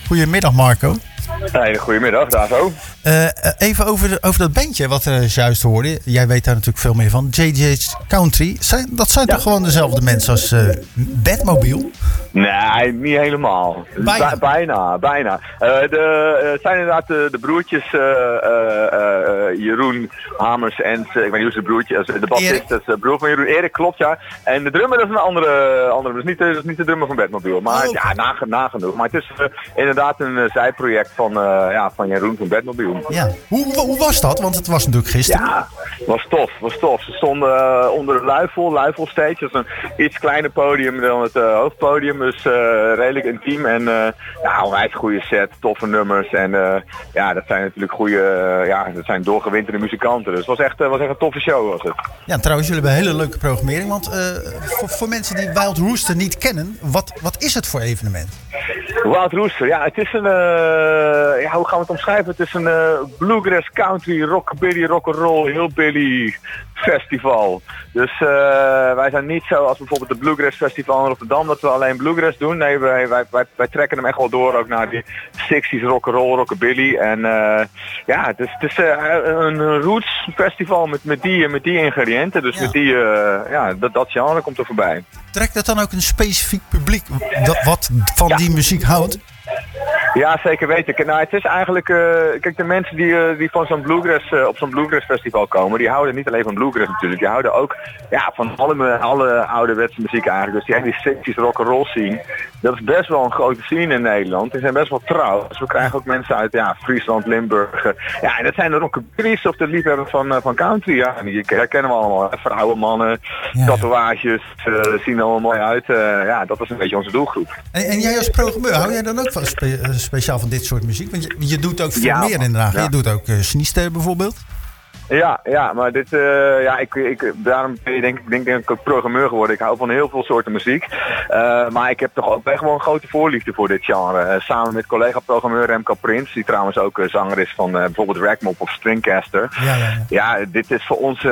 Goedemiddag Marco. Hele goedemiddag, daar zo. Even over dat bandje wat er juist hoorde. Jij weet daar natuurlijk veel meer van. JJ's Country. Dat zijn toch gewoon dezelfde mensen als Batmobile? Nee, niet helemaal. Bijna. Het zijn inderdaad de broertjes Jeroen Hamers en ik weet niet hoe ze de broertjes, de bassist, dat is de broer van Jeroen, Erik, klopt ja. En de drummer dat is een andere, dat is niet de drummer van Batmobile. Maar nagenoeg. Maar het is inderdaad een zijproject van Jeroen van Batmobile. Ja. Hoe was dat? Want het was natuurlijk gisteren. Ja, was tof. Ze stonden onder de Luifel Stage. Dat is een iets kleiner podium dan het hoofdpodium. Dus redelijk intiem en onwijs goede set, toffe nummers. En dat zijn natuurlijk dat zijn doorgewinterde muzikanten. Dus het was echt een toffe show was het. Ja, trouwens, jullie hebben een hele leuke programmering. Want voor mensen die Wild Rooster niet kennen, wat is het voor evenement? Wild Rooster, ja, het is een, hoe gaan we het omschrijven? Het is een bluegrass, country, rockabilly, rock'n'roll, hillbilly festival. Dus wij zijn niet zo als bijvoorbeeld de Bluegrass Festival in Rotterdam, dat we alleen bluegrass doen. Nee, wij trekken hem echt wel door ook naar die 60s rock'n'roll, rockabilly. En het is een roots festival met die ingrediënten. Dus met die, dat genre komt er voorbij. Trekt dat dan ook een specifiek publiek wat van die muziek houdt? Ja, zeker weten. Nou, het is eigenlijk, kijk, de mensen die van zo'n bluegrass, op zo'n bluegrass festival komen, die houden niet alleen van bluegrass natuurlijk, die houden ook van alle ouderwetse muziek eigenlijk. Dus die hele 60s rock'n'roll scene, dat is best wel een grote scene in Nederland. Die zijn best wel trouw. Dus we krijgen ook mensen uit Friesland, Limburg. En dat zijn de rockabilly's of de liefhebbers van country. Ja, die herkennen we allemaal. Vrouwen, mannen, tatoeages, zien er allemaal mooi uit. Dat is een beetje onze doelgroep. En jij als programmeur, hou jij dan ook van speciaal van dit soort muziek? Want je doet ook veel meer inderdaad. Ja. Je doet ook Sneester bijvoorbeeld. Ja, maar dit, daarom denk ik ook programmeur geworden. Ik hou van heel veel soorten muziek. Maar ik heb toch ook echt wel een grote voorliefde voor dit genre. Samen met collega-programmeur Remco Prins, die trouwens ook zanger is van bijvoorbeeld Ragmop of Stringcaster. Ja, dit is voor ons...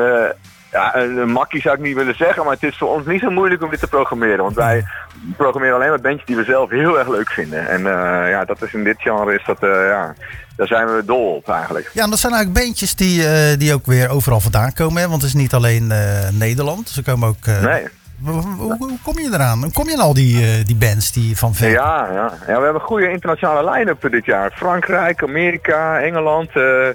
een makkie zou ik niet willen zeggen, maar het is voor ons niet zo moeilijk om dit te programmeren. Want wij programmeren alleen maar bandjes die we zelf heel erg leuk vinden. En dat is in dit genre, daar zijn we dol op eigenlijk. Ja, en dat zijn eigenlijk bandjes die ook weer overal vandaan komen. Hè? Want het is niet alleen Nederland. Ze komen ook... Nee. Hoe kom je eraan? Hoe kom je aan al die bands die van ver? Ja, we hebben een goede internationale line-up dit jaar. Frankrijk, Amerika, Engeland,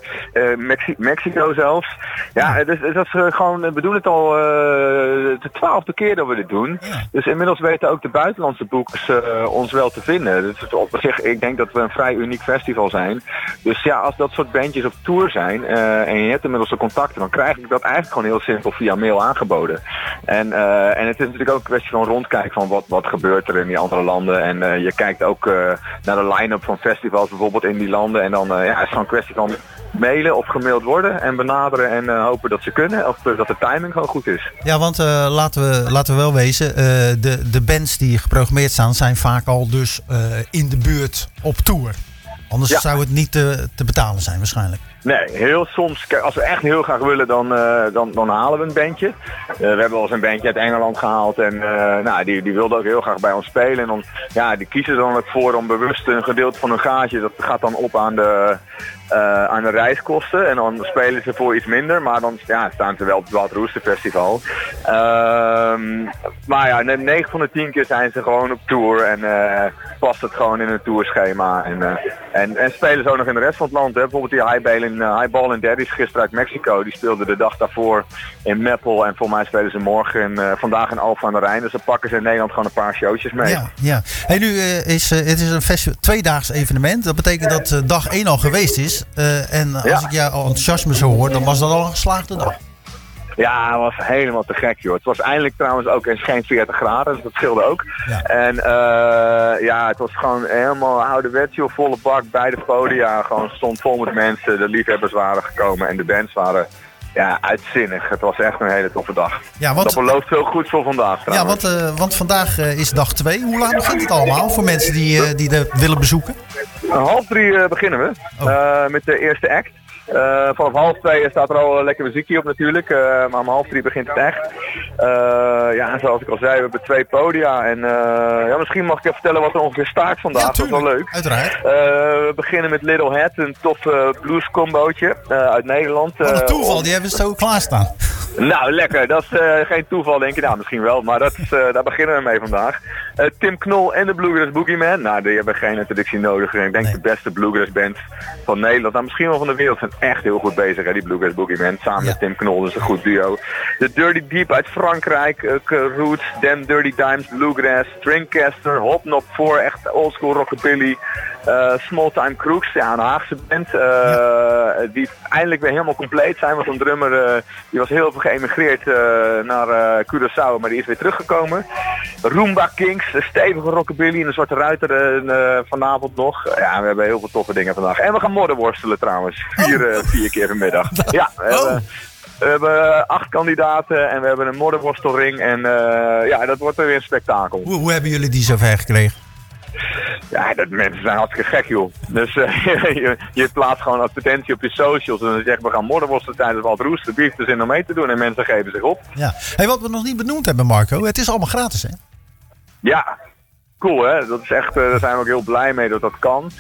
Mexico zelfs. Ja, dus dat is gewoon, we doen het al de 12e keer dat we dit doen. Ja. Dus inmiddels weten ook de buitenlandse boekers ons wel te vinden. Dus op zich, ik denk dat we een vrij uniek festival zijn. Dus ja, als dat soort bandjes op tour zijn en je hebt inmiddels de contacten, dan krijg ik dat eigenlijk gewoon heel simpel via mail aangeboden. En het is natuurlijk ook een kwestie van rondkijken van wat gebeurt er in die andere landen. En je kijkt ook naar de line-up van festivals bijvoorbeeld in die landen. En dan is het gewoon een kwestie van mailen of gemaild worden en benaderen en hopen dat ze kunnen. Of dat de timing gewoon goed is. Ja, want laten we wel wezen, de bands die geprogrammeerd staan zijn vaak al dus in de buurt op tour. Anders zou het niet te betalen zijn waarschijnlijk. Nee, heel soms, als we echt heel graag willen, dan halen we een bandje. We hebben wel eens een bandje uit Engeland gehaald en die wilde ook heel graag bij ons spelen. En dan, die kiezen er dan ook voor om bewust een gedeelte van hun gage, dat gaat dan op aan de reiskosten. En dan spelen ze voor iets minder, maar dan staan ze wel op het Wild Rooster Festival. Maar 9 van de 10 keer zijn ze gewoon op tour en past het gewoon in hun tourschema. En spelen ze ook nog in de rest van het land. Hè. Bijvoorbeeld die Highball and Daddies gisteren uit Mexico. Die speelden de dag daarvoor in Meppel. En voor mij spelen ze morgen vandaag in Alphen aan de Rijn. Dus dan pakken ze in Nederland gewoon een paar showtjes mee. Ja. Hey, nu is een tweedaags evenement. Dat betekent dat dag 1 al geweest is. En als ik jouw enthousiasme zo hoor, dan was dat al een geslaagde dag. Ja, het was helemaal te gek, joh. Het was eindelijk trouwens ook eens geen 40 graden, dus dat scheelde ook. Ja. En het was gewoon helemaal ouderwets, joh, volle bak bij de podia. Gewoon stond vol met mensen, de liefhebbers waren gekomen en de bands waren uitzinnig. Het was echt een hele toffe dag. Ja, dat belooft veel goed voor vandaag trouwens. Ja, want vandaag is dag 2. Hoe laat begint het allemaal voor mensen die willen bezoeken? 2:30 beginnen we met de eerste act. Vanaf 2:30 staat er al lekker muziekje op natuurlijk. Maar om 2:30 begint het echt. En zoals ik al zei, we hebben 2 podia. En misschien mag ik even vertellen wat er ongeveer staat vandaag. Ja, dat is wel leuk. Uiteraard. We beginnen met Little Hat, een tof blues combootje uit Nederland. Wat een toeval, die hebben we zo klaarstaan. Nou, lekker. Dat is geen toeval, denk ik. Nou, misschien wel, maar daar beginnen we mee vandaag. Tim Knol en de Bluegrass Boogeyman. Nou, die hebben geen introductie nodig. Ik denk de beste bluegrass band van Nederland. Nou, misschien wel van de wereld. Zijn echt heel goed bezig, hè, die Bluegrass Boogeyman. Samen met Tim Knol, dus een goed duo. De Dirty Deep uit Frankrijk. Roots, Them Dirty Dimes, Bluegrass, Stringcaster, Hopknot 4, echt oldschool rockabilly. Small Time Crooks, ja, een Haagse band. Die eindelijk weer helemaal compleet zijn. Want een drummer die was heel veel geëmigreerd naar Curaçao, maar die is weer teruggekomen. Roomba Kings, een stevige rockabilly in de Zwarte Ruiter vanavond nog. Ja, we hebben heel veel toffe dingen vandaag. En we gaan modderworstelen trouwens. 4 keer vanmiddag. Ja, we hebben 8 kandidaten en we hebben een modderworstelring. En dat wordt weer een spektakel. Hoe hebben jullie die zover gekregen? Ja, dat mensen zijn hartstikke gek, joh. Dus je plaatst gewoon advertentie op je socials en dan zeg je, we gaan modderworstelen tijdens Wild Rooster. Wie heeft er zin om mee te doen? En mensen geven zich op. Ja. Hey, wat we nog niet benoemd hebben, Marco, het is allemaal gratis, hè? Ja, cool, hè? Dat is echt, daar zijn we ook heel blij mee dat dat kan.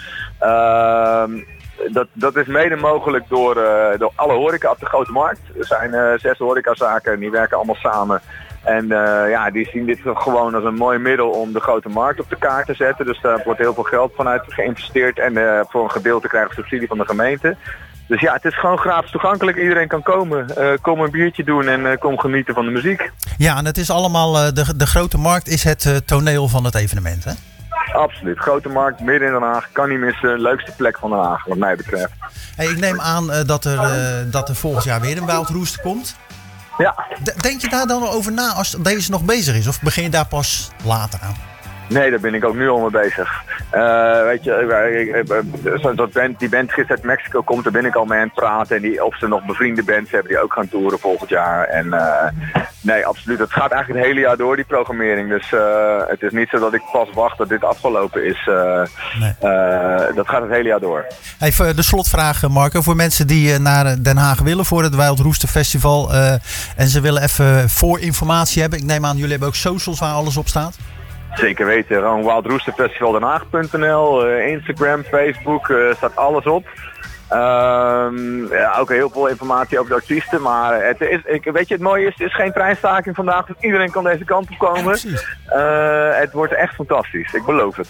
Dat is mede mogelijk door alle horeca op de Grote Markt. Er zijn 6 horecazaken en die werken allemaal samen. En die zien dit gewoon als een mooi middel om de Grote Markt op de kaart te zetten. Dus daar wordt heel veel geld vanuit geïnvesteerd. En voor een gedeelte krijgen we subsidie van de gemeente. Dus ja, het is gewoon gratis toegankelijk. Iedereen kan komen. Kom een biertje doen en kom genieten van de muziek. Ja, en het is allemaal, de Grote Markt is het toneel van het evenement, hè? Absoluut. Grote Markt, midden in Den Haag. Kan niet missen. Leukste plek van Den Haag, wat mij betreft. Hey, ik neem aan dat er volgend jaar weer een Wild Rooster komt. Ja. Denk je daar dan over na als deze nog bezig is? Of begin je daar pas later aan? Nee, daar ben ik ook nu al mee bezig. Weet je, die band gisteren uit Mexico komt, daar ben ik al mee aan het praten. En of ze nog bevriende bands hebben die ook gaan toeren volgend jaar. En nee, absoluut. Het gaat eigenlijk het hele jaar door, die programmering. Dus het is niet zo dat ik pas wacht dat dit afgelopen is. Dat gaat het hele jaar door. Even de slotvraag, Marco. Voor mensen die naar Den Haag willen voor het Wild Rooster Festival. En ze willen even voorinformatie hebben. Ik neem aan, jullie hebben ook socials waar alles op staat. Zeker weten. Gewoon wildroosterfestivaldenhaag.nl, Instagram, Facebook, staat alles op. Ook heel veel informatie over de artiesten. Maar het mooie is, het is geen treinstaking vandaag. Dus iedereen kan deze kant op komen. Het wordt echt fantastisch. Ik beloof het.